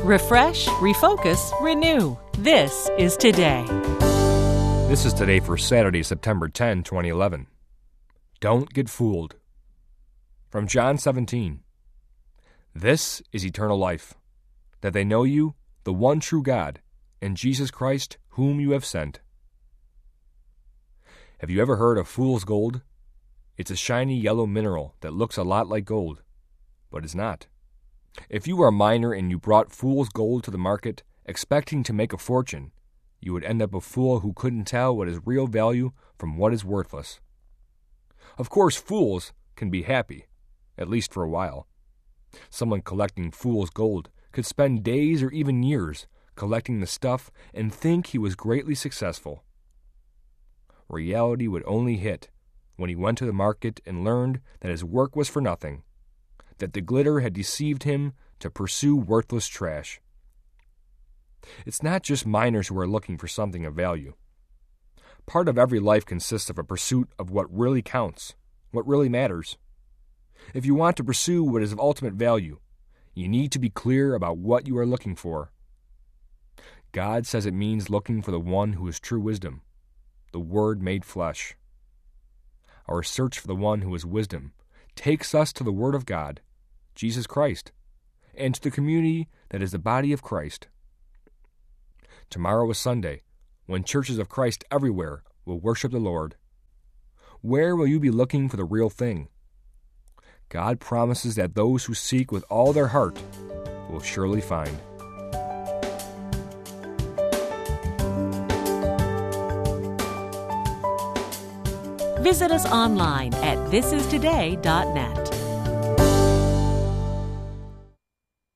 Refresh, refocus, renew. This is Today. This is Today for Saturday, September 10, 2011. Don't get fooled. From John 17. This is eternal life, that they know you, the one true God, and Jesus Christ, whom you have sent. Have you ever heard of fool's gold? It's a shiny yellow mineral that looks a lot like gold, but is not. If you were a miner and you brought fool's gold to the market, expecting to make a fortune, you would end up a fool who couldn't tell what is real value from what is worthless. Of course, fools can be happy, at least for a while. Someone collecting fool's gold could spend days or even years collecting the stuff and think he was greatly successful. Reality would only hit when he went to the market and learned that his work was for nothing, that the glitter had deceived him to pursue worthless trash. It's not just miners who are looking for something of value. Part of every life consists of a pursuit of what really counts, what really matters. If you want to pursue what is of ultimate value, you need to be clear about what you are looking for. God says it means looking for the one who is true wisdom, the Word made flesh. Our search for the one who is wisdom takes us to the Word of God, Jesus Christ, and to the community that is the body of Christ. Tomorrow is Sunday, when churches of Christ everywhere will worship the Lord. Where will you be looking for the real thing? God promises that those who seek with all their heart will surely find. Visit us online at thisistoday.net.